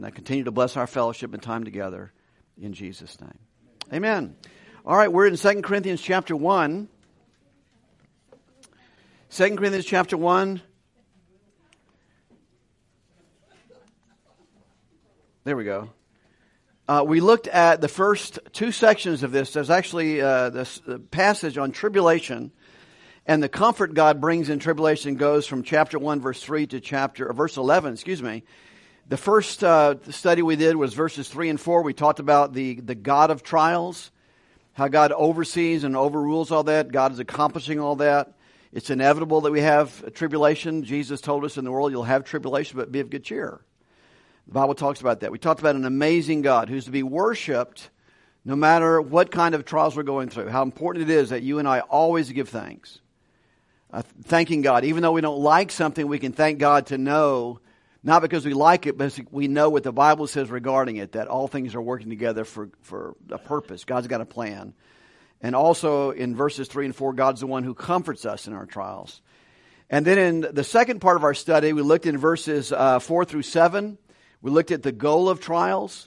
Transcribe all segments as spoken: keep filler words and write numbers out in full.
And I continue to bless our fellowship and time together in Jesus' name. Amen. All right, we're in Second Corinthians chapter one. Second Corinthians chapter one. There we go. Uh, we looked at the first two sections of this. There's actually uh, this the passage on tribulation, and the comfort God brings in tribulation goes from chapter one, verse three to chapter or verse eleven. Excuse me. The first uh, study we did was verses three and four. We talked about the the God of trials, how God oversees and overrules all that. God is accomplishing all that. It's inevitable that we have tribulation. Jesus told us in the world you'll have tribulation, but be of good cheer. The Bible talks about that. We talked about an amazing God who's to be worshipped no matter what kind of trials we're going through. How important it is that you and I always give thanks. Uh, thanking God. Even though we don't like something, we can thank God to know, not because we like it, but we know what the Bible says regarding it, that all things are working together for, for a purpose. God's got a plan. And also in verses three and four, God's the one who comforts us in our trials. And then in the second part of our study, we looked in verses uh, four through seven. We looked at the goal of trials.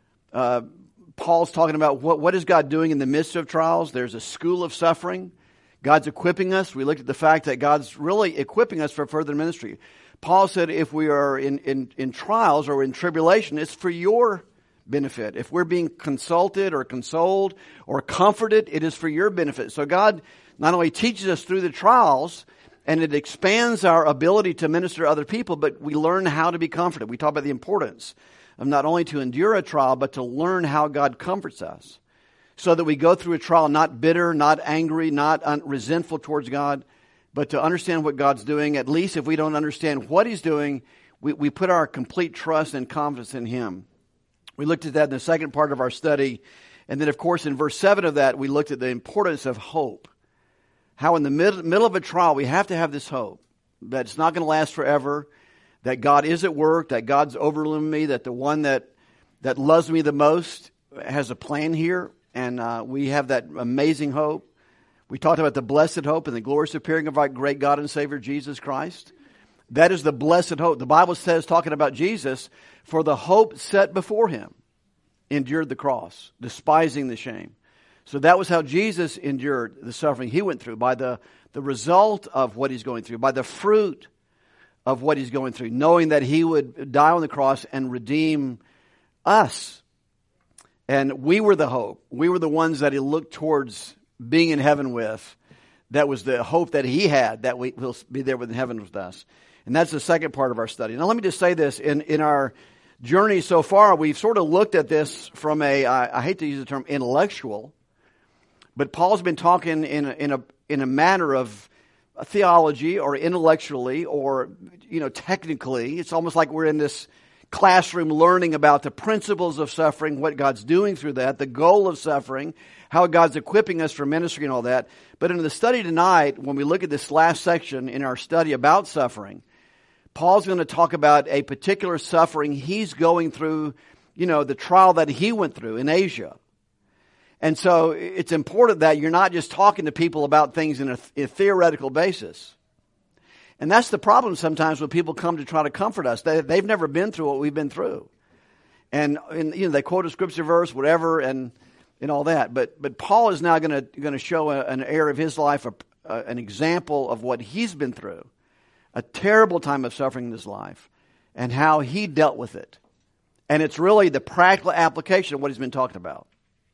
Uh, Paul's talking about what, what is God doing in the midst of trials. There's a school of suffering. God's equipping us. We looked at the fact that God's really equipping us for further ministry. Paul said if we are in, in, in trials or in tribulation, it's for your benefit. If we're being consulted or consoled or comforted, it is for your benefit. So God not only teaches us through the trials, and it expands our ability to minister to other people, but we learn how to be comforted. We talk about the importance of not only to endure a trial, but to learn how God comforts us. So that we go through a trial not bitter, not angry, not un- resentful towards God, but to understand what God's doing. At least if we don't understand what He's doing, we, we put our complete trust and confidence in Him. We looked at that in the second part of our study. And then, of course, in verse seven of that, we looked at the importance of hope. How in the mid- middle of a trial, we have to have this hope that it's not going to last forever, that God is at work, that God's overruling me, that the one that, that loves me the most has a plan here, and uh, we have that amazing hope. We talked about the blessed hope and the glorious appearing of our great God and Savior, Jesus Christ. That is the blessed hope. The Bible says, talking about Jesus, for the hope set before Him, endured the cross, despising the shame. So that was how Jesus endured the suffering He went through, by the, the result of what He's going through, by the fruit of what He's going through, knowing that He would die on the cross and redeem us. And we were the hope. We were the ones that He looked towards being in heaven with. That was the hope that He had, that we will be there in heaven with us. And that's the second part of our study. Now let me just say this. In, in our journey so far, we've sort of looked at this from a, I, I hate to use the term intellectual, but Paul's been talking in a, in a in a manner of theology or intellectually or, you know, technically. It's almost like we're in this classroom learning about the principles of suffering, what God's doing through that, the goal of suffering, how God's equipping us for ministry and all that. But in the study tonight, when we look at this last section in our study about suffering, Paul's going to talk about a particular suffering he's going through, you know, the trial that he went through in Asia. And so it's important that you're not just talking to people about things in a, a theoretical basis. And that's the problem sometimes when people come to try to comfort us. They, they've never been through what we've been through. And, and you know, they quote a scripture verse, whatever, and and all that. But but Paul is now going to going to show a, an area of his life, a, a, an example of what he's been through, a terrible time of suffering in his life, and how he dealt with it. And it's really the practical application of what he's been talking about.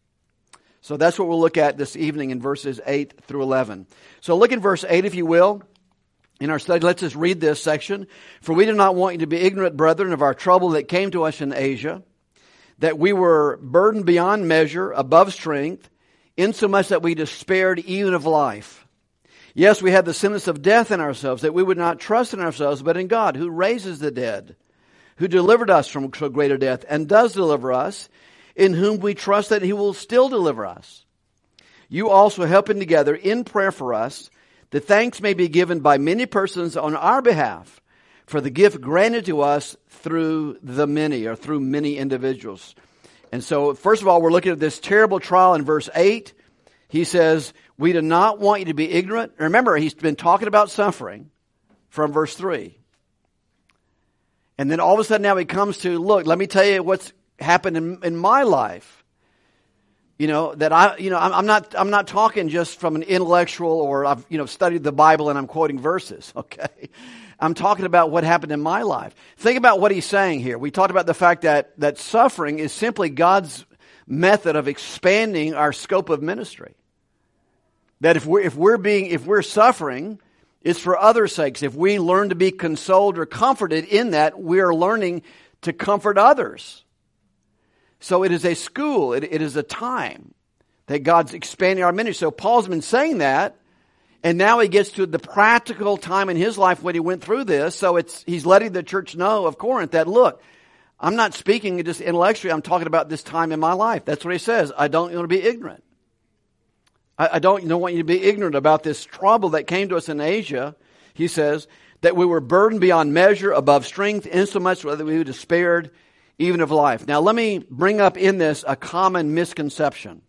So that's what we'll look at this evening in verses eight through eleven. So look in verse eight, if you will, in our study. Let's just read this section. For we do not want you to be ignorant, brethren, of our trouble that came to us in Asia, that we were burdened beyond measure, above strength, insomuch that we despaired even of life. Yes, we had the sentence of death in ourselves, that we would not trust in ourselves, but in God, who raises the dead, who delivered us from so great a death, and does deliver us, in whom we trust that He will still deliver us. You also helping together in prayer for us, that thanks may be given by many persons on our behalf for the gift granted to us through the many, or through many individuals. And so, first of all, we're looking at this terrible trial in verse eight. He says, we do not want you to be ignorant. Remember, he's been talking about suffering from verse three. And then all of a sudden now he comes to, look, let me tell you what's happened in, in my life. You know, that I, you know, I'm, I'm not, I'm not talking just from an intellectual or I've, you know, studied the Bible and I'm quoting verses. Okay. I'm talking about what happened in my life. Think about what he's saying here. We talked about the fact that, that suffering is simply God's method of expanding our scope of ministry. That if we're, if we're being, if we're suffering, it's for others' sakes. If we learn to be consoled or comforted in that, we are learning to comfort others. So it is a school, it, it is a time that God's expanding our ministry. So Paul's been saying that, and now he gets to the practical time in his life when he went through this. So it's he's letting the church know of Corinth that, look, I'm not speaking just intellectually, I'm talking about this time in my life. That's what he says. I don't want to be ignorant. I, I don't, don't want you to be ignorant about this trouble that came to us in Asia. He says that we were burdened beyond measure, above strength, insomuch that we despaired even of life. Now let me bring up in this a common misconception.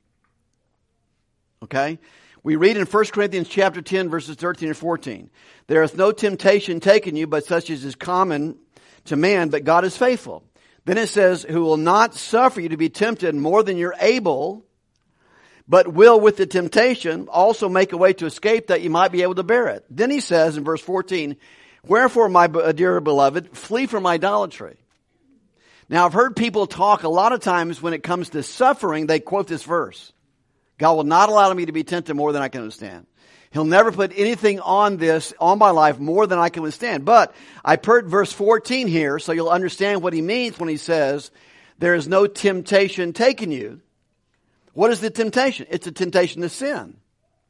Okay? We read in First Corinthians chapter ten, verses thirteen and fourteen. There is no temptation taken you, but such as is common to man, but God is faithful. Then it says, who will not suffer you to be tempted more than you're able, but will with the temptation also make a way to escape that you might be able to bear it. Then he says in verse fourteen, wherefore, my dear beloved, flee from idolatry. Now, I've heard people talk a lot of times when it comes to suffering, they quote this verse. God will not allow me to be tempted more than I can withstand. He'll never put anything on this, on my life, more than I can withstand. But I put verse fourteen here so you'll understand what he means when he says, there is no temptation taken you. What is the temptation? It's a temptation to sin.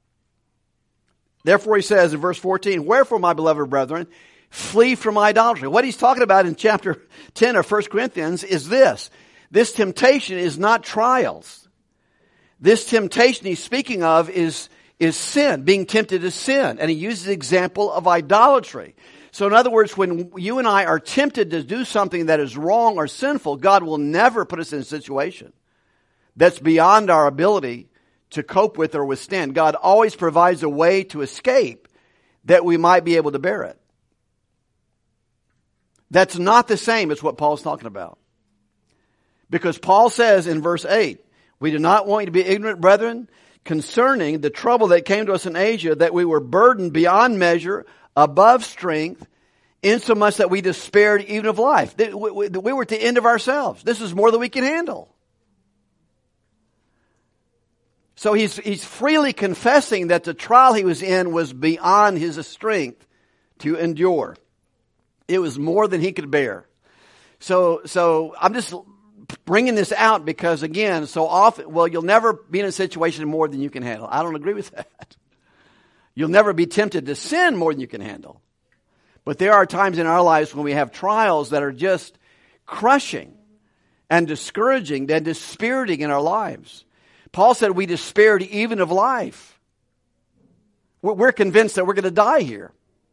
Therefore he says in verse fourteen, wherefore, my beloved brethren, flee from idolatry. What he's talking about in chapter ten of First Corinthians is this. This temptation is not trials. This temptation he's speaking of is, is sin, being tempted to sin. And he uses the example of idolatry. So in other words, when you and I are tempted to do something that is wrong or sinful, God will never put us in a situation that's beyond our ability to cope with or withstand. God always provides a way to escape that we might be able to bear it. That's not the same as what Paul's talking about. Because Paul says in verse eight, we do not want you to be ignorant, brethren, concerning the trouble that came to us in Asia, that we were burdened beyond measure, above strength, insomuch that we despaired even of life. We were at the end of ourselves. This is more than we can handle. So he's, he's freely confessing that the trial he was in was beyond his strength to endure. It was more than he could bear. So, so I'm just bringing this out because, again, so often, well, you'll never be in a situation more than you can handle. I don't agree with that. You'll never be tempted to sin more than you can handle. But there are times in our lives when we have trials that are just crushing and discouraging and dispiriting in our lives. Paul said we despaired even of life. We're convinced that we're going to die here.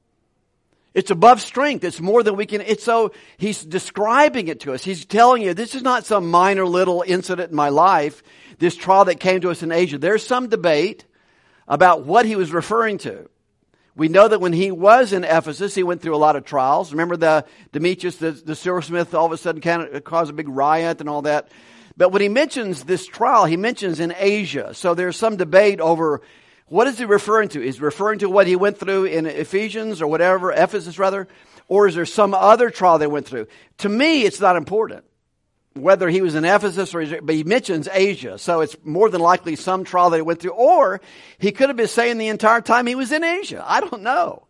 It's above strength. It's more than we can. It's so, he's describing it to us. He's telling you, this is not some minor little incident in my life, this trial that came to us in Asia. There's some debate about what he was referring to. We know that when he was in Ephesus, he went through a lot of trials. Remember the Demetrius, the, the silversmith, all of a sudden kind of caused a big riot and all that. But when he mentions this trial, he mentions in Asia. So there's some debate over what is he referring to? Is he referring to what he went through in Ephesians or whatever, Ephesus rather? Or is there some other trial they went through? To me, it's not important whether he was in Ephesus or, but he mentions Asia. So it's more than likely some trial that he went through. Or he could have been saying the entire time he was in Asia. I don't know.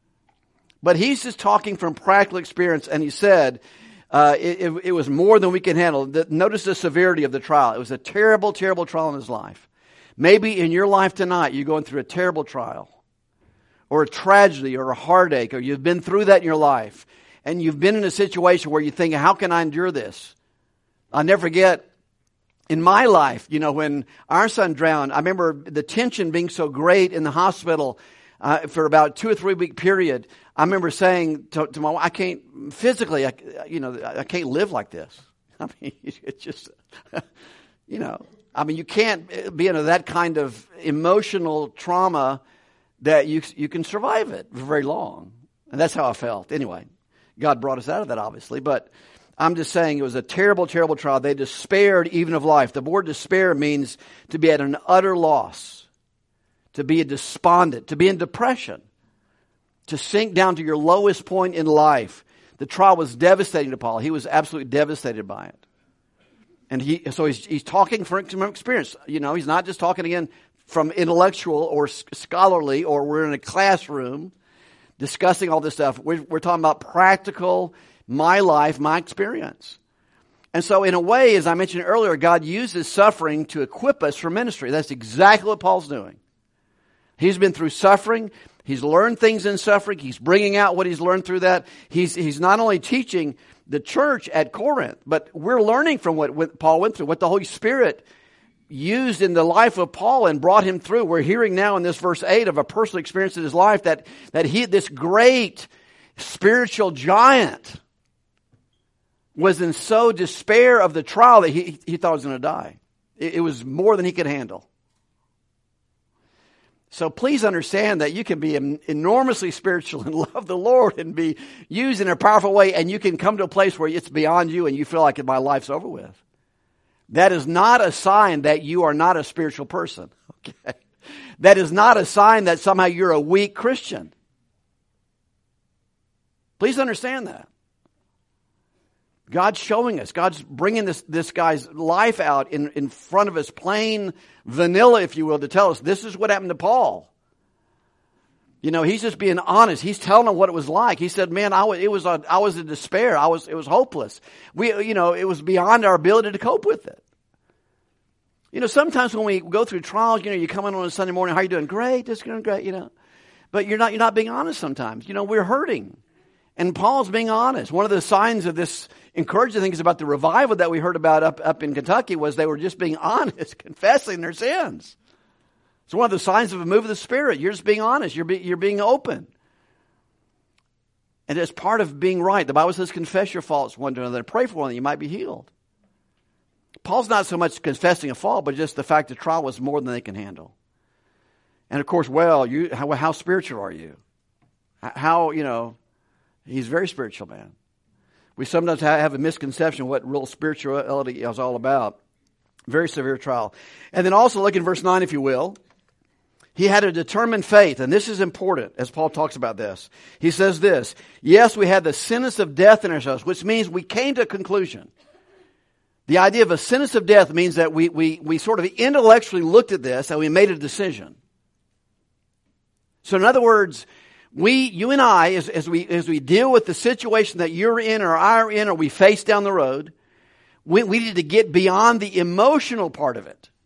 But he's just talking from practical experience, and he said uh, it, it, it was more than we can handle. The, notice the severity of the trial. It was a terrible, terrible trial in his life. Maybe in your life tonight, you're going through a terrible trial or a tragedy or a heartache, or you've been through that in your life, and you've been in a situation where you think, how can I endure this? I'll never forget in my life, you know, when our son drowned, I remember the tension being so great in the hospital uh, for about two or three week period. I remember saying to, to my wife, I can't, physically, I, you know, I can't live like this. I mean, it's just, you know. I mean, you can't be in that kind of emotional trauma that you you can survive it for very long. And that's how I felt. Anyway, God brought us out of that, obviously. But I'm just saying it was a terrible, terrible trial. They despaired even of life. The word despair means to be at an utter loss, to be a despondent, to be in depression, to sink down to your lowest point in life. The trial was devastating to Paul. He was absolutely devastated by it. And he, so he's, he's talking from experience. You know, he's not just talking again from intellectual or scholarly, or we're in a classroom discussing all this stuff. We're, we're talking about practical, my life, my experience. And so in a way, as I mentioned earlier, God uses suffering to equip us for ministry. That's exactly what Paul's doing. He's been through suffering. He's learned things in suffering. He's bringing out what he's learned through that. He's, he's not only teaching the church at Corinth, but we're learning from what, what Paul went through, what the Holy Spirit used in the life of Paul and brought him through. We're hearing now in this verse eight of a personal experience in his life that, that he, this great spiritual giant, was in so despair of the trial that he, he thought he was going to die. It, it was more than he could handle. So please understand that you can be enormously spiritual and love the Lord and be used in a powerful way, and you can come to a place where it's beyond you and you feel like my life's over with. That is not a sign that you are not a spiritual person. Okay? That is not a sign that somehow you're a weak Christian. Please understand that. God's showing us. God's bringing this, this guy's life out in, in front of us, plain vanilla, if you will, to tell us this is what happened to Paul. You know, he's just being honest. He's telling them what it was like. He said, man, I was, it was, a, I was in despair. I was, it was hopeless. We, you know, it was beyond our ability to cope with it. You know, sometimes when we go through trials, you know, you come in on a Sunday morning, how are you doing? Great, just doing great, you know. But you're not, you're not being honest sometimes. You know, we're hurting. And Paul's being honest. One of the signs of this encouraging things about the revival that we heard about up, up in Kentucky was they were just being honest, confessing their sins. It's one of the signs of a move of the Spirit. You're just being honest. You're, be, you're being open. And it's part of being right. The Bible says, confess your faults one to another. Pray for one that you might be healed. Paul's not so much confessing a fault, but just the fact the trial was more than they can handle. And of course, well, you how, how spiritual are you? How, you know, he's a very spiritual man. We sometimes have a misconception of what real spirituality is all about. Very severe trial. And then also look in verse nine, if you will. He had a determined faith, and this is important as Paul talks about this. He says this, yes, we had the sentence of death in ourselves, which means we came to a conclusion. The idea of a sentence of death means that we, we, we sort of intellectually looked at this and we made a decision. So in other words, we, you and I, as, as we, as we deal with the situation that you're in or I'm in or we face down the road, we, we need to get beyond the emotional part of it.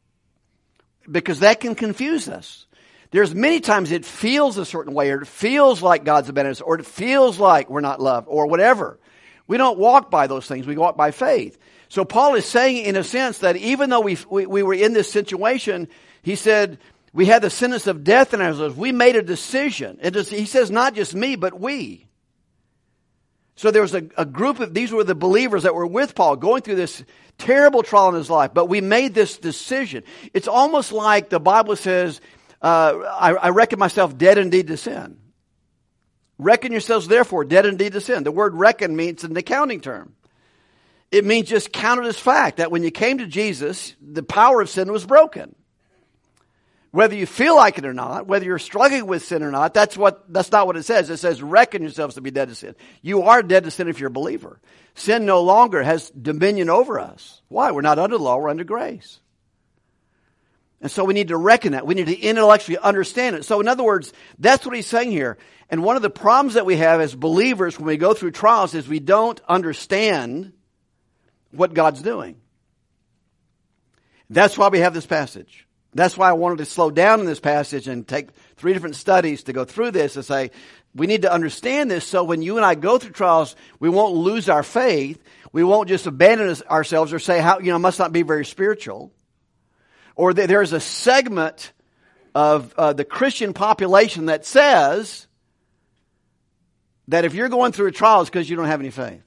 Because that can confuse us. There's many times it feels a certain way, or it feels like God's abandoned us, or it feels like we're not loved, or whatever. We don't walk by those things. We walk by faith. So Paul is saying, in a sense, that even though we we, we were in this situation, he said, we had the sentence of death in ourselves. We made a decision. It is, he says, not just me, but we. So there was a, a group of, these were the believers that were with Paul going through this terrible trial in his life, but we made this decision. It's almost like the Bible says, uh, I, I reckon myself dead indeed to sin. Reckon yourselves therefore dead indeed to sin. The word reckon means an accounting term. It means just count it as fact that when you came to Jesus, the power of sin was broken. Whether you feel like it or not, whether you're struggling with sin or not, that's what, that's not what it says. It says, reckon yourselves to be dead to sin. You are dead to sin if you're a believer. Sin no longer has dominion over us. Why? We're not under law, we're under grace. And so we need to reckon that. We need to intellectually understand it. So in other words, that's what he's saying here. And one of the problems that we have as believers when we go through trials is we don't understand what God's doing. That's why we have this passage. That's why I wanted to slow down in this passage and take three different studies to go through this and say, we need to understand this so when you and I go through trials, we won't lose our faith. We won't just abandon ourselves or say, how, you know, must not be very spiritual. Or that there's a segment of uh, the Christian population that says that if you're going through a trial, it's because you don't have any faith.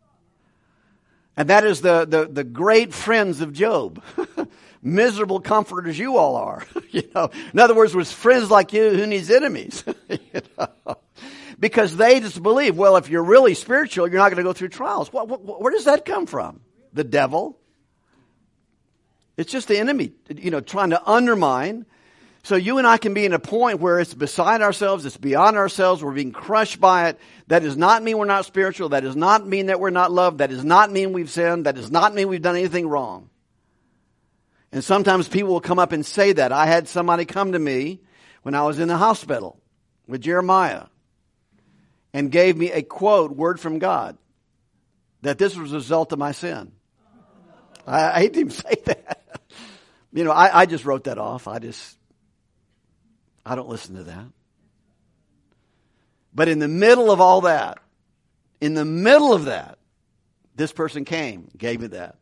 And that is the, the, the great friends of Job. Miserable comforters you all are. You know, in other words, with friends like you, who needs enemies? You know? Because they just believe, well, if you're really spiritual, you're not going to go through trials. What, what, where does that come from? The devil. It's just the enemy, you know, trying to undermine. So you and I can be in a point where it's beside ourselves, it's beyond ourselves, we're being crushed by it. That does not mean we're not spiritual. That does not mean that we're not loved. That does not mean we've sinned. That does not mean we've done anything wrong. And sometimes people will come up and say that. I had somebody come to me when I was in the hospital with Jeremiah and gave me a quote, word from God, that this was a result of my sin. I, I hate to even say that. You know, I, I just wrote that off. I just, I don't listen to that. But in the middle of all that, in the middle of that, this person came, gave me that.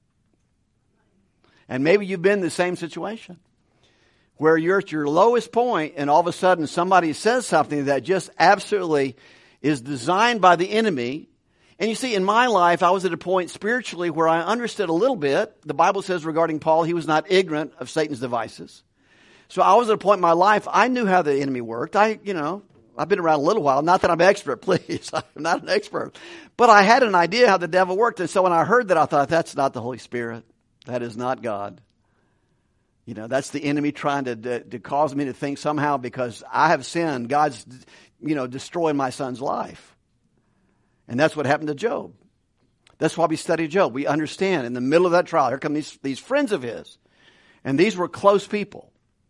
And maybe you've been in the same situation where you're at your lowest point and all of a sudden somebody says something that just absolutely is designed by the enemy. And you see, in my life, I was at a point spiritually where I understood a little bit. The Bible says regarding Paul, he was not ignorant of Satan's devices. So I was at a point in my life, I knew how the enemy worked. I, you know, I've been around a little while. Not that I'm an expert, please. I'm not an expert. But I had an idea how the devil worked. And so when I heard that, I thought, that's not the Holy Spirit. That is not God. You know, that's the enemy trying to, to, to cause me to think somehow because I have sinned, God's, you know, destroying my son's life. And that's what happened to Job. That's why we study Job. We understand in the middle of that trial, here come these, these friends of his. And these were close people.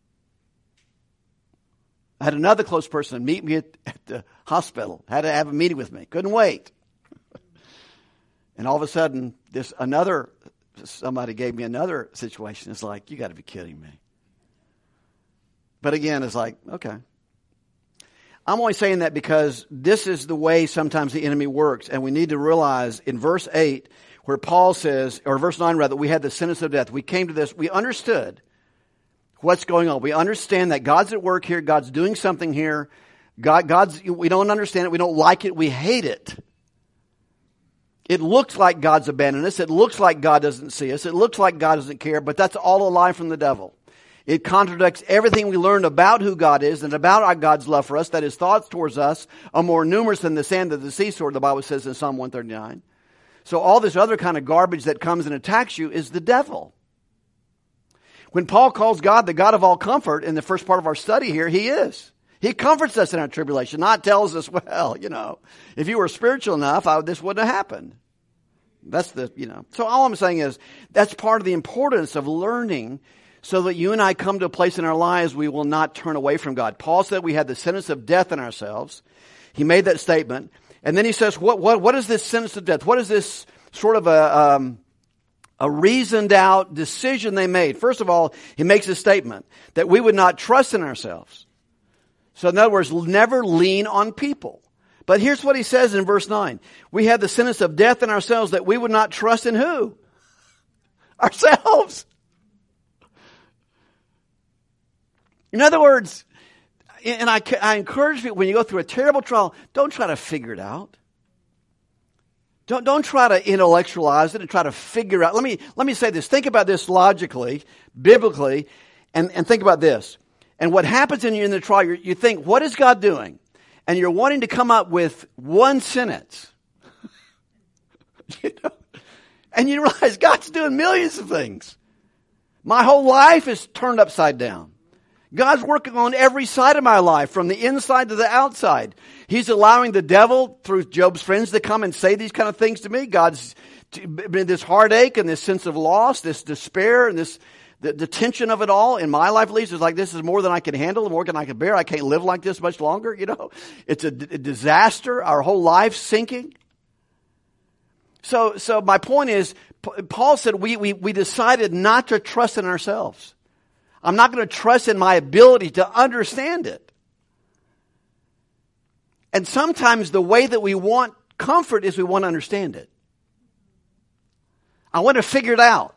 I had another close person meet me at, at the hospital. Had to have a meeting with me. Couldn't wait. And all of a sudden, this another somebody gave me another situation. It's like, you got to be kidding me. But again, it's like, okay. I'm only saying that because this is the way sometimes the enemy works. And we need to realize in verse eight, where Paul says, or verse nine rather, we had the sentence of death. We came to this, we understood what's going on. We understand that God's at work here. God's doing something here. God, God's, we don't understand it. We don't like it. We hate it. It looks like God's abandoned us. It looks like God doesn't see us. It looks like God doesn't care, but that's all a lie from the devil. It contradicts everything we learned about who God is and about our God's love for us, that his thoughts towards us are more numerous than the sand of the seashore, the Bible says in Psalm one thirty-nine. So all this other kind of garbage that comes and attacks you is the devil. When Paul calls God the God of all comfort in the first part of our study here, he is. He comforts us in our tribulation, not tells us, well, you know, if you were spiritual enough, I, this wouldn't have happened. That's the, you know. So all I'm saying is that's part of the importance of learning so that you and I come to a place in our lives we will not turn away from God. Paul said we had the sentence of death in ourselves. He made that statement. And then he says, what, what, what is this sentence of death? What is this sort of a, um, a reasoned out decision they made? First of all, he makes a statement that we would not trust in ourselves. So in other words, never lean on people. But here's what he says in verse nine. We had the sentence of death in ourselves that we would not trust in who? Ourselves. In other words, and I, I encourage you, when you go through a terrible trial, don't try to figure it out. Don't, don't try to intellectualize it and try to figure out. Let me, let me say this. Think about this logically, biblically, and, and think about this. And what happens in you in the trial, you, you think, what is God doing? And you're wanting to come up with one sentence. You know? And you realize God's doing millions of things. My whole life is turned upside down. God's working on every side of my life, from the inside to the outside. He's allowing the devil, through Job's friends, to come and say these kind of things to me. God's this heartache and this sense of loss, this despair, and this the, the tension of it all in my life, at least, is like, this is more than I can handle, more than I can bear. I can't live like this much longer. You know, it's a, d- a disaster. Our whole life sinking. So, so my point is, P- Paul said we we we decided not to trust in ourselves. I'm not going to trust in my ability to understand it. And sometimes the way that we want comfort is we want to understand it. I want to figure it out.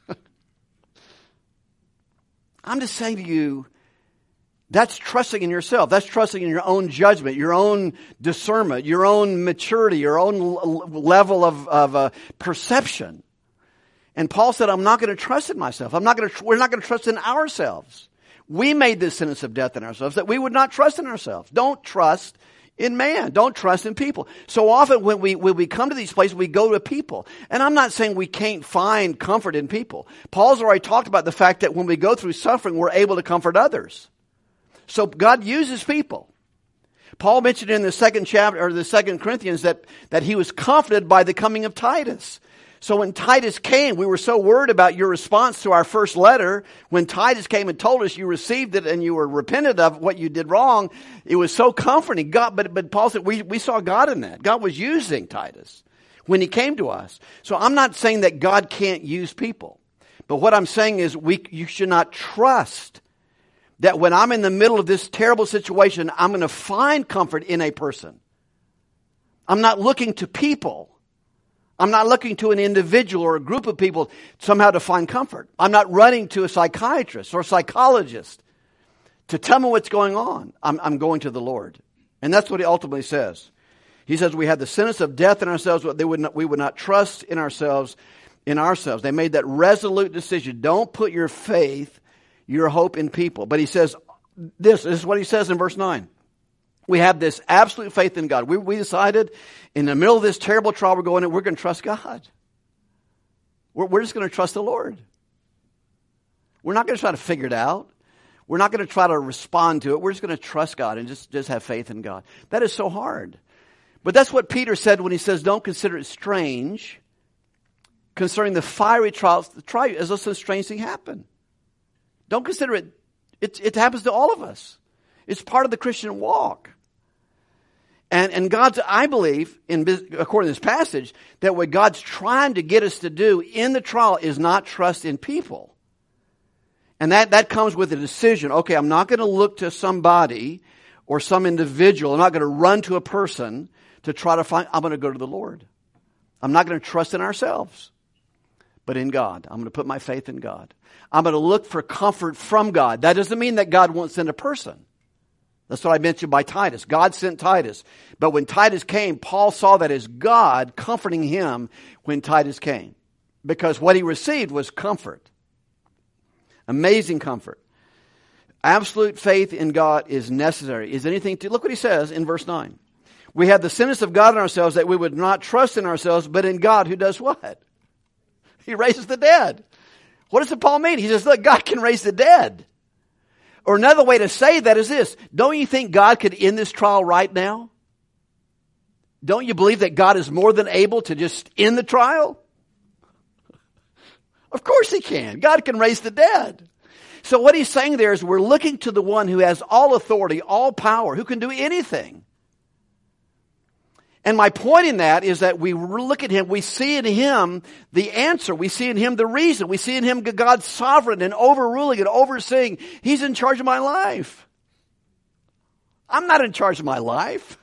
I'm just saying to you, that's trusting in yourself. That's trusting in your own judgment, your own discernment, your own maturity, your own l- level of, of uh, perception. And Paul said, I'm not going to trust in myself. I'm not going to, we're not going to trust in ourselves. We made this sentence of death in ourselves that we would not trust in ourselves. Don't trust in man. Don't trust in people. So often when we, when we come to these places, we go to people. And I'm not saying we can't find comfort in people. Paul's already talked about the fact that when we go through suffering, we're able to comfort others. So God uses people. Paul mentioned in the second chapter, or the second Corinthians, that, that he was comforted by the coming of Titus. So when Titus came, we were so worried about your response to our first letter. When Titus came and told us you received it and you were repentant of what you did wrong, it was so comforting. God, but, but Paul said we, we saw God in that. God was using Titus when he came to us. So I'm not saying that God can't use people. But what I'm saying is we, you should not trust that when I'm in the middle of this terrible situation, I'm going to find comfort in a person. I'm not looking to people. I'm not looking to an individual or a group of people somehow to find comfort. I'm not running to a psychiatrist or psychologist to tell me what's going on. I'm, I'm going to the Lord. And that's what he ultimately says. He says we had the sentence of death in ourselves, but they would not, we would not trust in ourselves, in ourselves. They made that resolute decision. Don't put your faith, your hope in people. But he says this, this is what he says in verse nine. We have this absolute faith in God. We, we decided in the middle of this terrible trial we're going in, we're going to trust God. We're, we're just going to trust the Lord. We're not going to try to figure it out. We're not going to try to respond to it. We're just going to trust God and just, just have faith in God. That is so hard. But that's what Peter said when he says, don't consider it strange concerning the fiery trials. The trial, as though some strange thing happened. Don't consider it, it, it happens to all of us. It's part of the Christian walk. And, and God's, I believe, in, according to this passage, that what God's trying to get us to do in the trial is not trust in people. And that, that comes with a decision. Okay, I'm not going to look to somebody or some individual. I'm not going to run to a person to try to find, I'm going to go to the Lord. I'm not going to trust in ourselves, but in God. I'm going to put my faith in God. I'm going to look for comfort from God. That doesn't mean that God won't send a person. That's what I mentioned by Titus. God sent Titus. But when Titus came, Paul saw that as God comforting him when Titus came. Because what he received was comfort. Amazing comfort. Absolute faith in God is necessary. Is anything to, look what he says in verse nine. We have the sentence of God in ourselves that we would not trust in ourselves, but in God who does what? He raises the dead. What does Paul mean? He says, look, God can raise the dead. Or another way to say that is this. Don't you think God could end this trial right now? Don't you believe that God is more than able to just end the trial? Of course he can. God can raise the dead. So what he's saying there is we're looking to the one who has all authority, all power, who can do anything. And my point in that is that we look at him, we see in him the answer. We see in him the reason. We see in him God's sovereign and overruling and overseeing. He's in charge of my life. I'm not in charge of my life.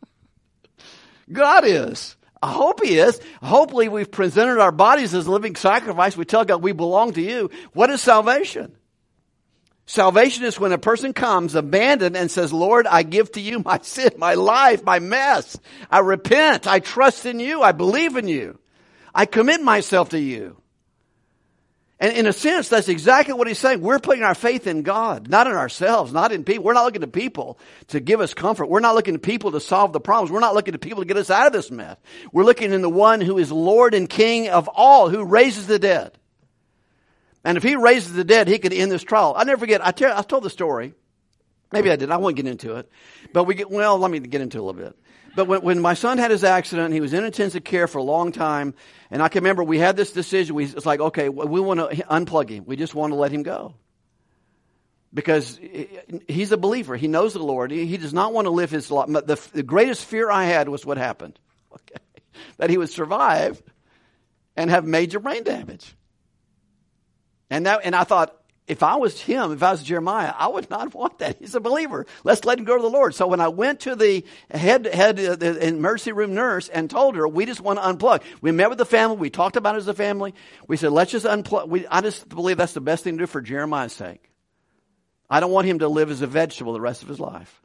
God is. I hope he is. Hopefully we've presented our bodies as a living sacrifice. We tell God we belong to you. What is salvation? Salvation is when a person comes abandoned and says, Lord, I give to you my sin, my life, my mess. I repent. I trust in you. I believe in you. I commit myself to you. And in a sense, that's exactly what he's saying. We're putting our faith in God, not in ourselves, not in people. We're not looking to people to give us comfort. We're not looking to people to solve the problems. We're not looking to people to get us out of this mess. We're looking in the one who is Lord and King of all, who raises the dead. And if he raises the dead, he could end this trial. I'll never forget, I, tell, I told the story. Maybe I didn't. I won't get into it. But we get, well, let me get into it a little bit. But when, when my son had his accident, he was in intensive care for a long time. And I can remember we had this decision. We, it's like, okay, we want to unplug him. We just want to let him go. Because he's a believer. He knows the Lord. He, he does not want to live his life. The, the greatest fear I had was what happened. Okay. That he would survive and have major brain damage. And that, and I thought, if I was him, if I was Jeremiah, I would not want that. He's a believer. Let's let him go to the Lord. So when I went to the head, head, uh, the emergency room nurse and told her, we just want to unplug. We met with the family. We talked about it as a family. We said, let's just unplug. We, I just believe that's the best thing to do for Jeremiah's sake. I don't want him to live as a vegetable the rest of his life.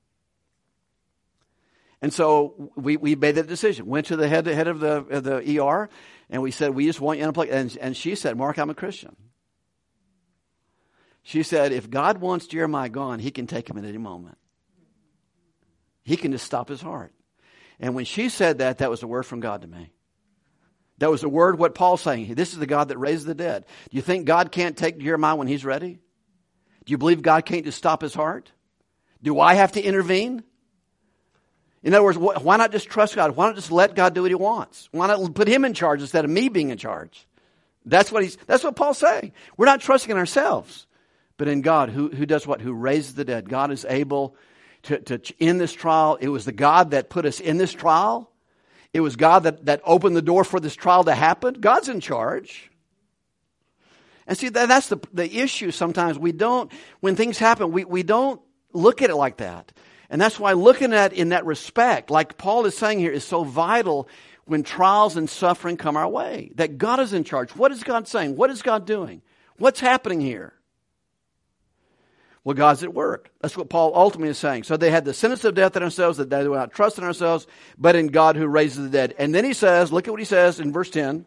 And so we, we made that decision. Went to the head, head of the, of the E R and we said, we just want you to unplug. And, and she said, Mark, I'm a Christian. She said, if God wants Jeremiah gone, he can take him at any moment. He can just stop his heart. And when she said that, that was a word from God to me. That was a word what Paul's saying. This is the God that raised the dead. Do you think God can't take Jeremiah when he's ready? Do you believe God can't just stop his heart? Do I have to intervene? In other words, why not just trust God? Why not just let God do what he wants? Why not put him in charge instead of me being in charge? That's what he's, that's what Paul's saying. We're not trusting in ourselves, but in God who, who does what? Who raises the dead. God is able to, to end this trial. It was the God that put us in this trial. It was God that, that opened the door for this trial to happen. God's in charge. And see, that, that's the, the issue sometimes. We don't, when things happen, we, we don't look at it like that. And that's why looking at it in that respect, like Paul is saying here, is so vital when trials and suffering come our way. That God is in charge. What is God saying? What is God doing? What's happening here? Well, God's at work. That's what Paul ultimately is saying. So they had the sentence of death in ourselves, that they would not trust in ourselves, but in God who raises the dead. And then he says, look at what he says in verse ten.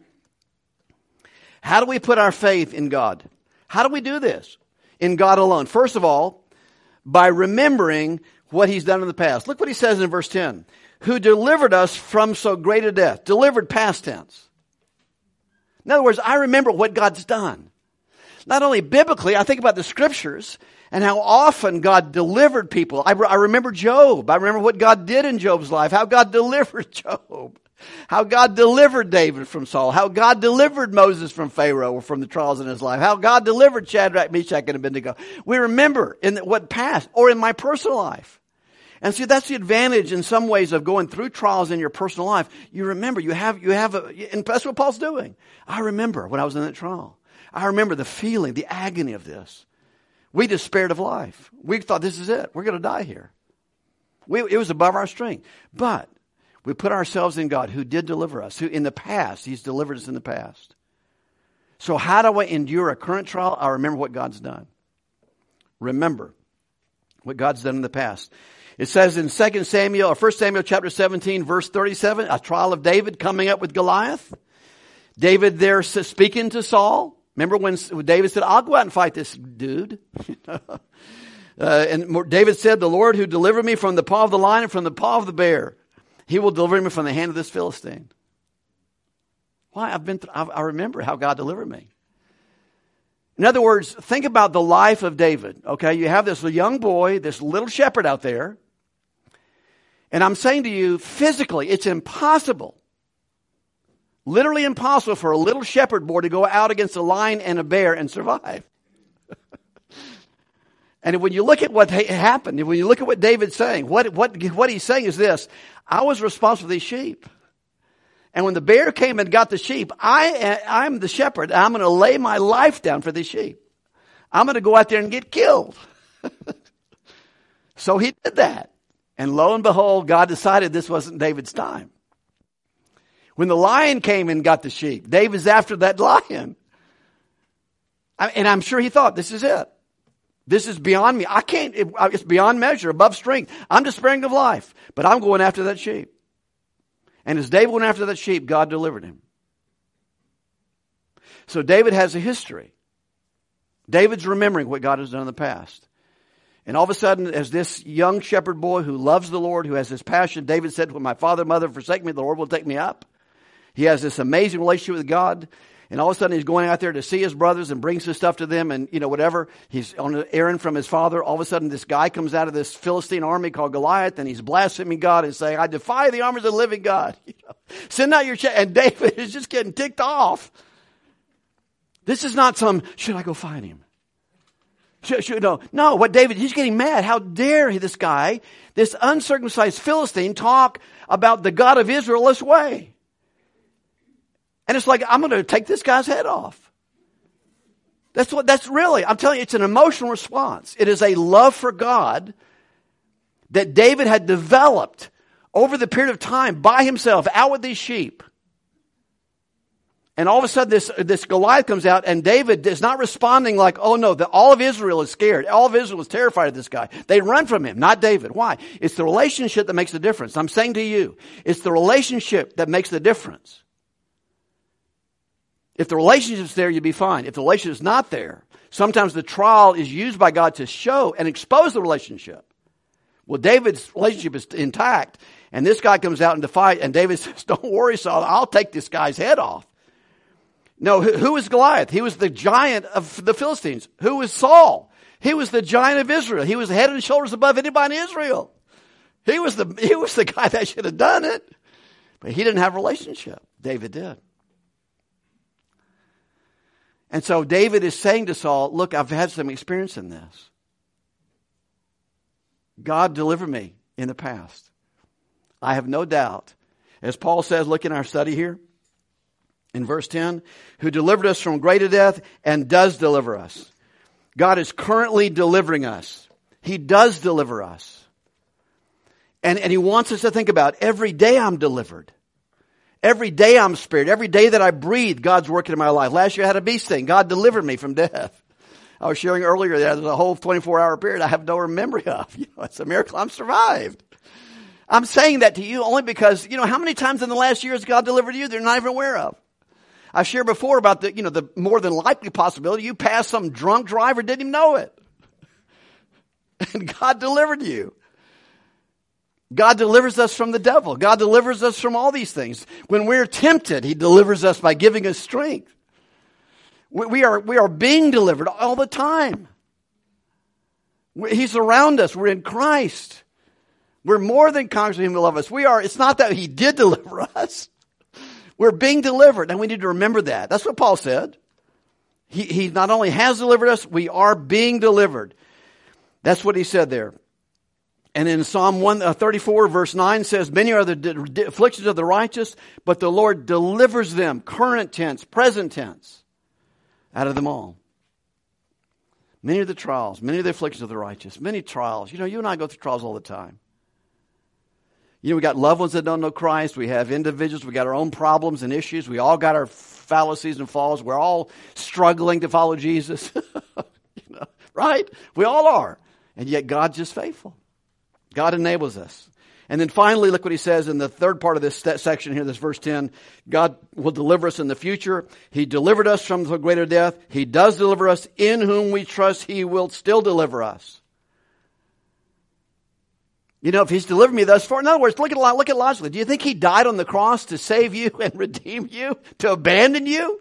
How do we put our faith in God? How do we do this? In God alone. First of all, by remembering what he's done in the past. Look what he says in verse ten. Who delivered us from so great a death. Delivered past tense. In other words, I remember what God's done. Not only biblically, I think about the scriptures and how often God delivered people. I, I remember Job. I remember what God did in Job's life. How God delivered Job. How God delivered David from Saul. How God delivered Moses from Pharaoh or from the trials in his life. How God delivered Shadrach, Meshach, and Abednego. We remember in what passed or in my personal life. And see, that's the advantage in some ways of going through trials in your personal life. You remember, you have, you have, a, and that's what Paul's doing. I remember when I was in that trial. I remember the feeling, the agony of this. We despaired of life. We thought, this is it. We're going to die here. We, it was above our strength. But we put ourselves in God who did deliver us, who in the past, he's delivered us in the past. So how do I endure a current trial? I remember what God's done. Remember what God's done in the past. It says in Second Samuel, or First Samuel chapter seventeen, verse thirty-seven, a trial of David coming up with Goliath. David there speaking to Saul. Remember when David said, I'll go out and fight this dude. uh, and David said, the Lord who delivered me from the paw of the lion and from the paw of the bear, he will deliver me from the hand of this Philistine. Why? I've been, th- I remember how God delivered me. In other words, think about the life of David. Okay, you have this young boy, this little shepherd out there. And I'm saying to you, physically, it's impossible. Literally impossible for a little shepherd boy to go out against a lion and a bear and survive. And when you look at what happened, when you look at what David's saying, what, what, what he's saying is this: I was responsible for these sheep. And when the bear came and got the sheep, I, I'm the shepherd. I'm going to lay my life down for these sheep. I'm going to go out there and get killed. So he did that. And lo and behold, God decided this wasn't David's time. When the lion came and got the sheep, David's after that lion. And I'm sure he thought, this is it. This is beyond me. I can't, it's beyond measure, above strength. I'm despairing of life, but I'm going after that sheep. And as David went after that sheep, God delivered him. So David has a history. David's remembering what God has done in the past. And all of a sudden, as this young shepherd boy who loves the Lord, who has this passion, David said, when my father and mother forsake me, the Lord will take me up. He has this amazing relationship with God. And all of a sudden, he's going out there to see his brothers and brings his stuff to them and, you know, whatever. He's on an errand from his father. All of a sudden, this guy comes out of this Philistine army called Goliath, and he's blaspheming God and saying, I defy the armies of the living God. You know, send out your check. And David is just getting ticked off. This is not some, should I go find him? Should, should, no, no, what David, he's getting mad. How dare this guy, this uncircumcised Philistine, talk about the God of Israel this way? And it's like, I'm going to take this guy's head off. That's what, that's really, I'm telling you, it's an emotional response. It is a love for God that David had developed over the period of time by himself, out with these sheep. And all of a sudden this, this Goliath comes out, and David is not responding like, oh no, the, all of Israel is scared. All of Israel is terrified of this guy. They run from him, not David. Why? It's the relationship that makes the difference. I'm saying to you, it's the relationship that makes the difference. If the relationship's there, you'll be fine. If the relationship's not there, sometimes the trial is used by God to show and expose the relationship. Well, David's relationship is intact, and this guy comes out into fight, and David says, don't worry, Saul, I'll take this guy's head off. No, who, who was Goliath? He was the giant of the Philistines. Who was Saul? He was the giant of Israel. He was head and shoulders above anybody in Israel. He was the, he was the guy that should have done it. But he didn't have a relationship. David did. And so David is saying to Saul, look, I've had some experience in this. God delivered me in the past. I have no doubt. As Paul says, look in our study here. In verse ten, who delivered us from greater death and does deliver us. God is currently delivering us. He does deliver us. And, and he wants us to think about every day I'm delivered. Every day I'm spared. Every day that I breathe, God's working in my life. Last year I had a bee sting. God delivered me from death. I was sharing earlier that there's a whole twenty-four hour period I have no memory of. You know, it's a miracle I'm survived. I'm saying that to you only because, you know, how many times in the last year has God delivered you? They're not even aware of. I shared before about the, you know, the more than likely possibility you passed some drunk driver, didn't even know it. And God delivered you. God delivers us from the devil. God delivers us from all these things. When we're tempted, he delivers us by giving us strength. We, we are, we are being delivered all the time. He's around us. We're in Christ. We're more than conquerors of him who love us. We are, it's not that he did deliver us. We're being delivered, and we need to remember that. That's what Paul said. He, he not only has delivered us, we are being delivered. That's what he said there. And in Psalm one thirty-four, verse nine says, many are the d- d- afflictions of the righteous, but the Lord delivers them, current tense, present tense, out of them all. Many are the trials, many are the afflictions of the righteous, many trials. You know, you and I go through trials all the time. You know, we got loved ones that don't know Christ. We have individuals. We got our own problems and issues. We all got our fallacies and falls. We're all struggling to follow Jesus. You know, right? We all are. And yet God's just faithful. God enables us. And then finally, look what he says in the third part of this section here, this verse ten. God will deliver us in the future. He delivered us from the greater death. He does deliver us. In whom we trust, he will still deliver us. You know, if he's delivered me thus far, in other words, look at look at logically. Do you think he died on the cross to save you and redeem you, to abandon you?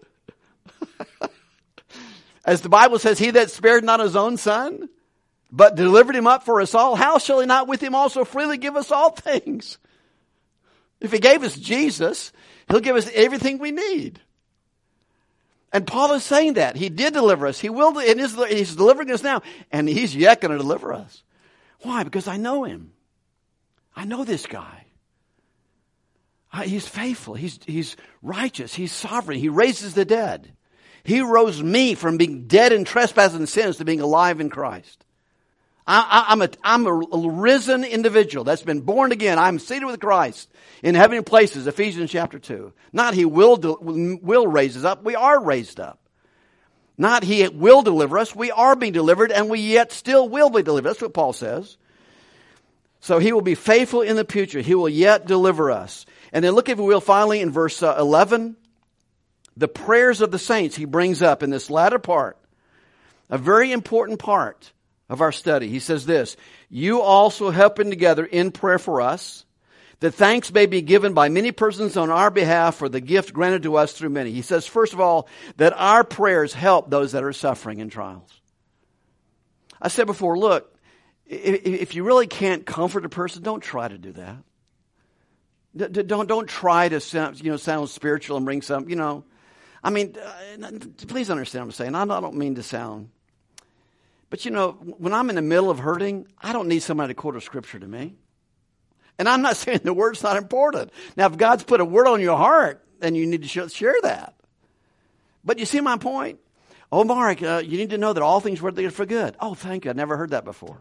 As the Bible says, he that spared not his own son, but delivered him up for us all, how shall he not with him also freely give us all things? If he gave us Jesus, he'll give us everything we need. And Paul is saying that. He did deliver us. He will, and he's delivering us now. And he's yet going to deliver us. Why? Because I know him. I know this guy. He's faithful. He's, he's righteous. He's sovereign. He raises the dead. He rose me from being dead in trespasses and sins to being alive in Christ. I, I, I'm, a, I'm a risen individual that's been born again. I'm seated with Christ in heavenly places, Ephesians chapter two. Not he will, de, will raise us up. We are raised up. Not he will deliver us. We are being delivered, and we yet still will be delivered. That's what Paul says. So he will be faithful in the future. He will yet deliver us. And then look, if we will, finally in verse uh, eleven, the prayers of the saints he brings up in this latter part, a very important part of our study. He says this, you also helping together in prayer for us, that thanks may be given by many persons on our behalf for the gift granted to us through many. He says, first of all, that our prayers help those that are suffering in trials. I said before, look, if you really can't comfort a person, don't try to do that. Don't don't try to sound, you know, sound spiritual and bring some, you know. I mean, please understand what I'm saying. I don't mean to sound. But, you know, when I'm in the middle of hurting, I don't need somebody to quote a scripture to me. And I'm not saying the word's not important. Now, if God's put a word on your heart, then you need to share that. But you see my point? Oh, Mark, uh, you need to know that all things work together for good. Oh, thank you. I've never heard that before.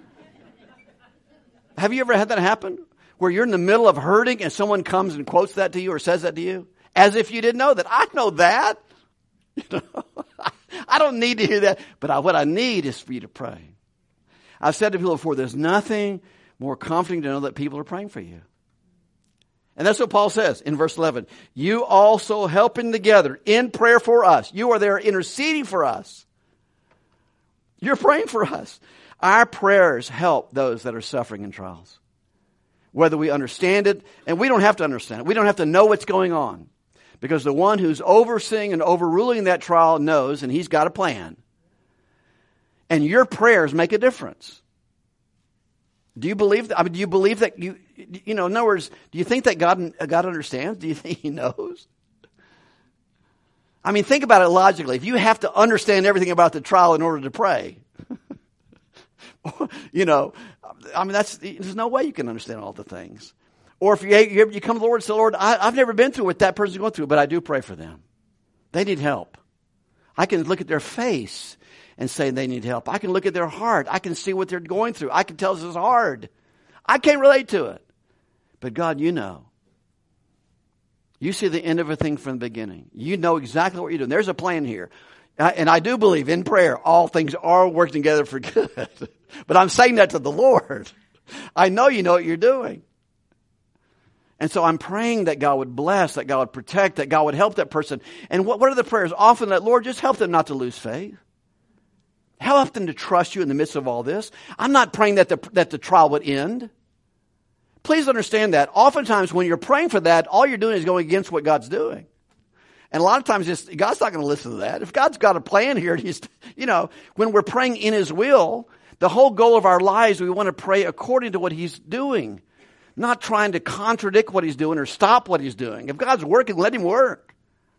Have you ever had that happen? Where you're in the middle of hurting and someone comes and quotes that to you or says that to you? As if you didn't know that. I know that. You know, I don't need to hear that. But I, what I need is for you to pray. I've said to people before, there's nothing more comforting to know that people are praying for you. And that's what Paul says in verse eleven. You also helping together in prayer for us. You are there interceding for us. You're praying for us. Our prayers help those that are suffering in trials. Whether we understand it, and we don't have to understand it. We don't have to know what's going on. Because the one who's overseeing and overruling that trial knows, and he's got a plan. And your prayers make a difference. Do you believe that? I mean, do you believe that you, you know, in other words, do you think that God, God understands? Do you think he knows? I mean, think about it logically. If you have to understand everything about the trial in order to pray, you know, I mean, that's, there's no way you can understand all the things. Or if you, you, you come to the Lord and say, Lord, I, I've never been through what that person's going through, but I do pray for them. They need help. I can look at their face and say they need help. I can look at their heart. I can see what they're going through. I can tell this is hard. I can't relate to it. But God, you know. You see the end of a thing from the beginning. You know exactly what you're doing. There's a plan here. And I do believe in prayer, all things are working together for good. But I'm saying that to the Lord. I know you know what you're doing. And so I'm praying that God would bless, that God would protect, that God would help that person. And what, what are the prayers? Often that, Lord, just help them not to lose faith. Help them to trust you in the midst of all this. I'm not praying that the, that the trial would end. Please understand that. Oftentimes when you're praying for that, all you're doing is going against what God's doing. And a lot of times just, God's not going to listen to that. If God's got a plan here, he's, you know, when we're praying in his will, the whole goal of our lives, we want to pray according to what he's doing. Not trying to contradict what he's doing or stop what he's doing. If God's working, let him work.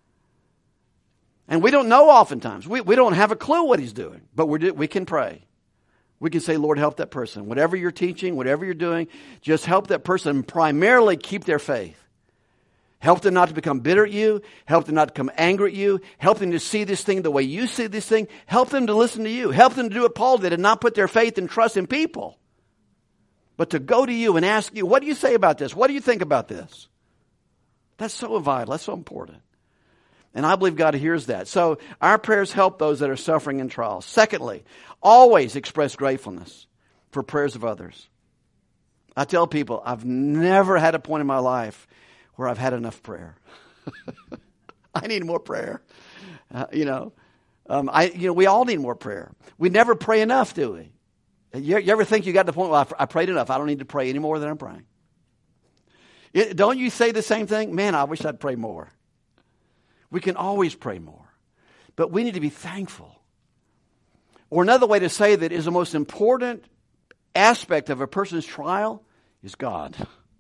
And we don't know oftentimes. We, we don't have a clue what he's doing. But we we can pray. We can say, Lord, help that person. Whatever you're teaching, whatever you're doing, just help that person primarily keep their faith. Help them not to become bitter at you. Help them not to become angry at you. Help them to see this thing the way you see this thing. Help them to listen to you. Help them to do what Paul did and not put their faith and trust in people. But to go to you and ask you, what do you say about this? What do you think about this? That's so vital. That's so important. And I believe God hears that. So our prayers help those that are suffering in trials. Secondly, always express gratefulness for prayers of others. I tell people, I've never had a point in my life where I've had enough prayer. I need more prayer. Uh, you know, um, I, you know, we all need more prayer. We never pray enough, do we? You, you ever think you got to the point, well, I, I prayed enough. I don't need to pray any more than I'm praying. It, don't you say the same thing? Man, I wish I'd pray more. We can always pray more. But we need to be thankful. Or another way to say that is the most important aspect of a person's trial is God.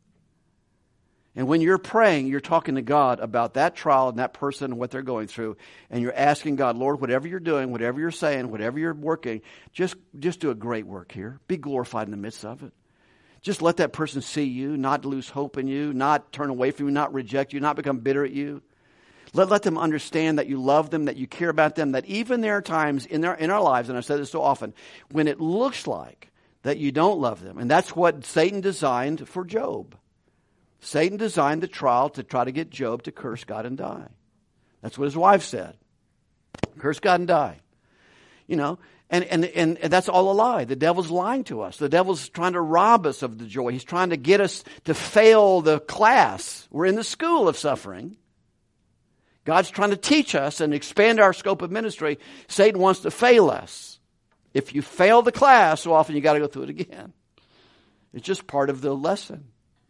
And when you're praying, you're talking to God about that trial and that person and what they're going through. And you're asking God, Lord, whatever you're doing, whatever you're saying, whatever you're working, just, just do a great work here. Be glorified in the midst of it. Just let that person see you, not lose hope in you, not turn away from you, not reject you, not become bitter at you. Let, let them understand that you love them, that you care about them, that even there are times in, their, in our lives, and I've said this so often, when it looks like that you don't love them. And that's what Satan designed for Job. Satan designed the trial to try to get Job to curse God and die. That's what his wife said. Curse God and die. You know, and, and, and, and that's all a lie. The devil's lying to us. The devil's trying to rob us of the joy. He's trying to get us to fail the class. We're in the school of suffering. God's trying to teach us and expand our scope of ministry. Satan wants to fail us. If you fail the class, so often you got to go through it again. It's just part of the lesson.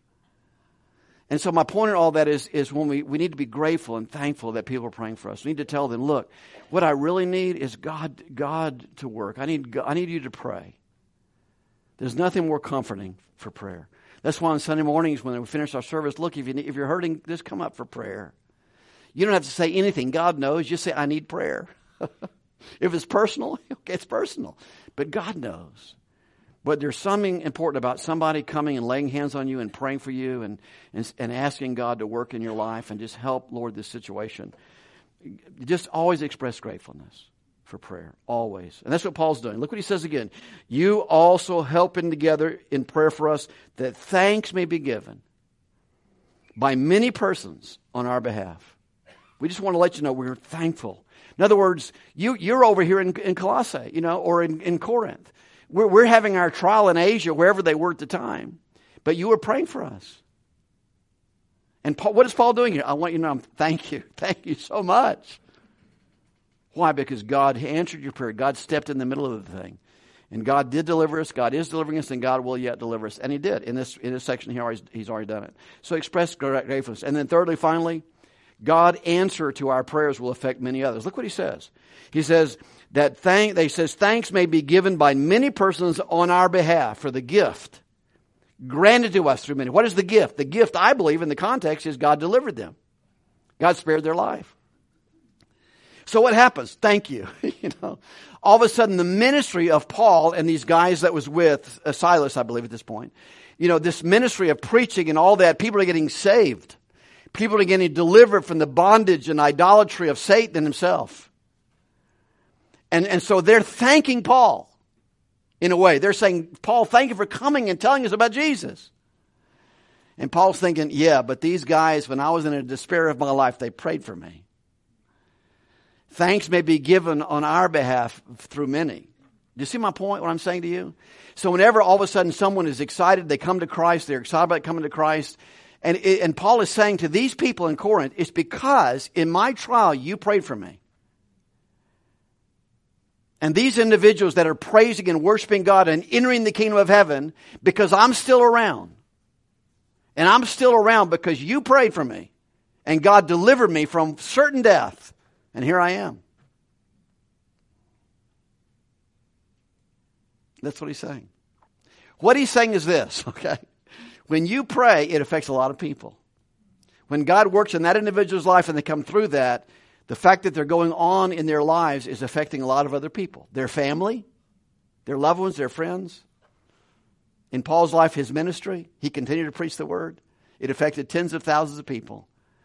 And so my point in all that is, is when we, we need to be grateful and thankful that people are praying for us. We need to tell them, look, what I really need is God, God to work. I need, I need you to pray. There's nothing more comforting for prayer. That's why on Sunday mornings when we finish our service, look, if, you, if you're hurting, just come up for prayer. You don't have to say anything. God knows. Just say, I need prayer. If it's personal, okay, it's personal. But God knows. But there's something important about somebody coming and laying hands on you and praying for you and, and, and asking God to work in your life and just help, Lord, this situation. Just always express gratefulness for prayer. Always. And that's what Paul's doing. Look what he says again. You also helping together in prayer for us that thanks may be given by many persons on our behalf. We just want to let you know we're thankful. In other words, you, you're over here in, in Colossae, you know, or in, in Corinth. We're, we're having our trial in Asia, wherever they were at the time. But you were praying for us. And Paul, what is Paul doing here? I want you to know, thank you. Thank you so much. Why? Because God answered your prayer. God stepped in the middle of the thing. And God did deliver us, God is delivering us, and God will yet deliver us. And he did. In this in this section here, he's, he's already done it. So express gratefulness. And then thirdly, finally, God's answer to our prayers will affect many others. Look what he says. He says that thank, they says thanks may be given by many persons on our behalf for the gift granted to us through many. What is the gift? The gift, I believe, in the context is God delivered them. God spared their life. So what happens? Thank you. you know, all of a sudden the ministry of Paul and these guys that was with uh, Silas, I believe at this point, you know, this ministry of preaching and all that, people are getting saved. People are getting delivered from the bondage and idolatry of Satan himself. And, and so they're thanking Paul in a way. They're saying, Paul, thank you for coming and telling us about Jesus. And Paul's thinking, yeah, but these guys, when I was in a despair of my life, they prayed for me. Thanks may be given on our behalf through many. Do you see my point, what I'm saying to you? So whenever all of a sudden someone is excited, they come to Christ, they're excited about coming to Christ, and, and Paul is saying to these people in Corinth, it's because in my trial you prayed for me. And these individuals that are praising and worshiping God and entering the kingdom of heaven, because I'm still around. And I'm still around because you prayed for me. And God delivered me from certain death. And here I am. That's what he's saying. What he's saying is this, okay? When you pray, it affects a lot of people. When God works in that individual's life and they come through that, the fact that they're going on in their lives is affecting a lot of other people. Their family, their loved ones, their friends. In Paul's life, his ministry, he continued to preach the word. It affected tens of thousands of people.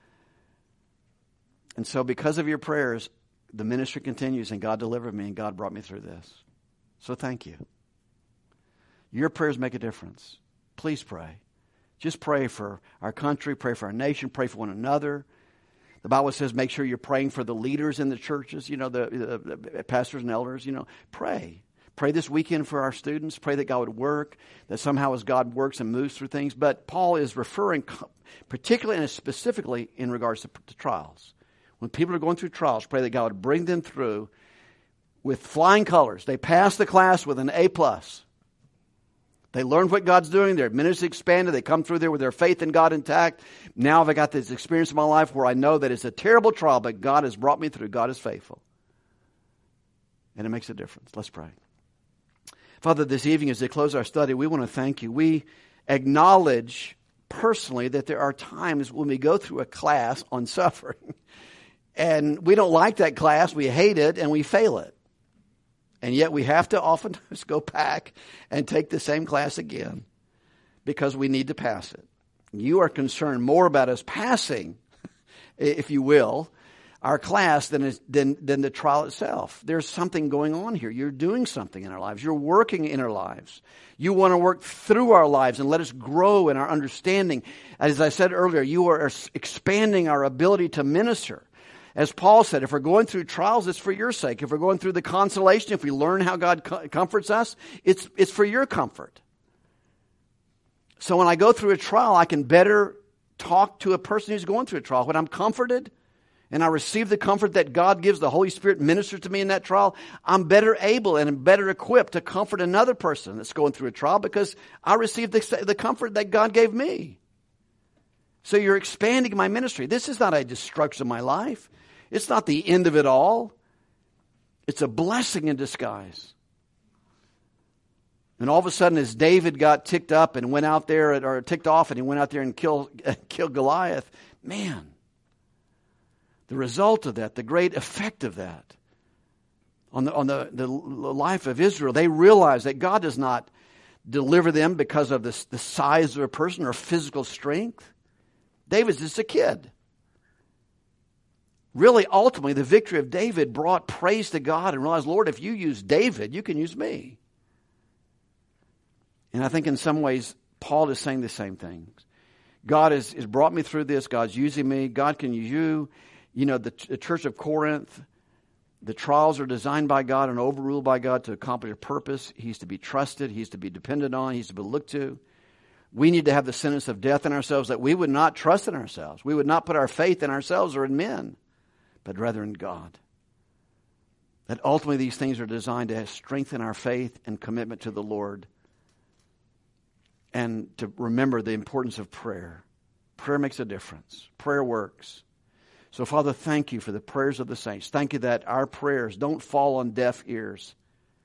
And so because of your prayers, the ministry continues and God delivered me and God brought me through this. So thank you. Your prayers make a difference. Please pray. Just pray for our country, pray for our nation, pray for one another. The Bible says make sure you're praying for the leaders in the churches, you know, the, the, the pastors and elders, you know. Pray. Pray this weekend for our students. Pray that God would work, that somehow as God works and moves through things. But Paul is referring particularly and specifically in regards to, to trials. When people are going through trials, pray that God would bring them through with flying colors. They pass the class with an A plus. They learn what God's doing. Their ministry expanded. They come through there with their faith in God intact. Now I've got this experience in my life where I know that it's a terrible trial, but God has brought me through. God is faithful. And it makes a difference. Let's pray. Father, this evening as they close our study, we want to thank you. We acknowledge personally that there are times when we go through a class on suffering and we don't like that class, we hate it, and we fail it. And yet we have to oftentimes go back and take the same class again because we need to pass it. You are concerned more about us passing, if you will, our class than, is, than, than the trial itself. There's something going on here. You're doing something in our lives. You're working in our lives. You want to work through our lives and let us grow in our understanding. As I said earlier, you are expanding our ability to minister. As Paul said, if we're going through trials, it's for your sake. If we're going through the consolation, if we learn how God co- comforts us, it's, it's for your comfort. So when I go through a trial, I can better talk to a person who's going through a trial. When I'm comforted and I receive the comfort that God gives, the Holy Spirit ministers to me in that trial, I'm better able and I'm better equipped to comfort another person that's going through a trial because I received the, the comfort that God gave me. So you're expanding my ministry. This is not a destruction of my life. It's not the end of it all. It's a blessing in disguise. And all of a sudden, as David got ticked up and went out there, or ticked off, and he went out there and killed, killed Goliath, man, the result of that, the great effect of that on the on the, the life of Israel, they realized that God does not deliver them because of the, the size of a person or physical strength. David's just a kid. Really, ultimately, the victory of David brought praise to God and realized, Lord, if you use David, you can use me. And I think in some ways, Paul is saying the same thing. God has, has brought me through this. God's using me. God can use you. You know, the, the church of Corinth, the trials are designed by God and overruled by God to accomplish a purpose. He's to be trusted. He's to be depended on. He's to be looked to. We need to have the sentence of death in ourselves that we would not trust in ourselves. We would not put our faith in ourselves or in men, but rather in God. That ultimately these things are designed to strengthen our faith and commitment to the Lord. And to remember the importance of prayer. Prayer makes a difference. Prayer works. So, Father, thank you for the prayers of the saints. Thank you that our prayers don't fall on deaf ears.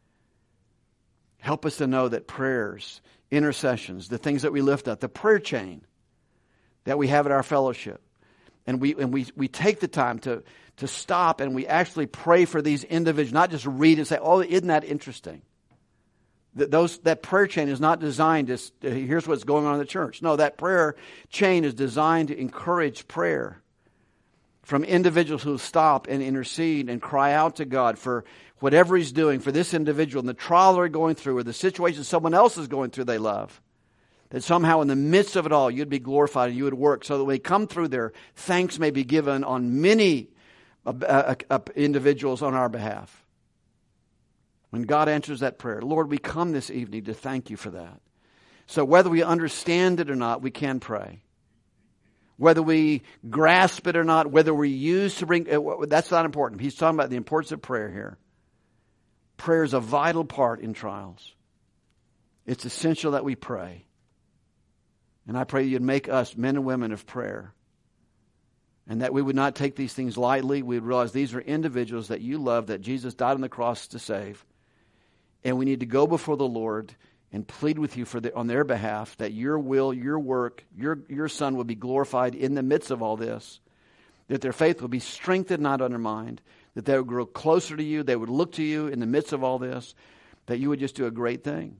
Help us to know that prayers, intercessions, the things that we lift up, the prayer chain that we have at our fellowship, and we and we we take the time to, to stop and we actually pray for these individuals, not just read and say, oh, isn't that interesting? That those that prayer chain is not designed to, here's what's going on in the church. No, that prayer chain is designed to encourage prayer from individuals who stop and intercede and cry out to God for whatever He's doing for this individual and the trial they're going through or the situation someone else is going through they love. That somehow in the midst of it all, you'd be glorified and you would work so that when they come through there, thanks may be given on many uh, uh, uh, individuals on our behalf. When God answers that prayer, Lord, we come this evening to thank you for that. So whether we understand it or not, we can pray. Whether we grasp it or not, whether we use to bring, that's not important. He's talking about the importance of prayer here. Prayer is a vital part in trials. It's essential that we pray. And I pray you'd make us men and women of prayer. And that we would not take these things lightly. We would realize these are individuals that you love, that Jesus died on the cross to save. And we need to go before the Lord and plead with you for the, on their behalf that your will, your work, your, your Son will be glorified in the midst of all this. That their faith will be strengthened, not undermined. That they would grow closer to you. They would look to you in the midst of all this. That you would just do a great thing.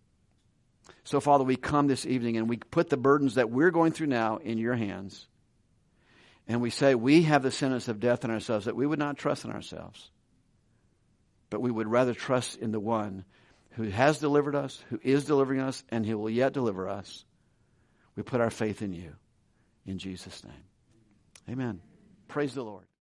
So, Father, we come this evening and we put the burdens that we're going through now in your hands. And we say we have the sentence of death in ourselves, that we would not trust in ourselves. But we would rather trust in the one who has delivered us, who is delivering us, and who will yet deliver us. We put our faith in you. In Jesus' name. Amen. Praise the Lord.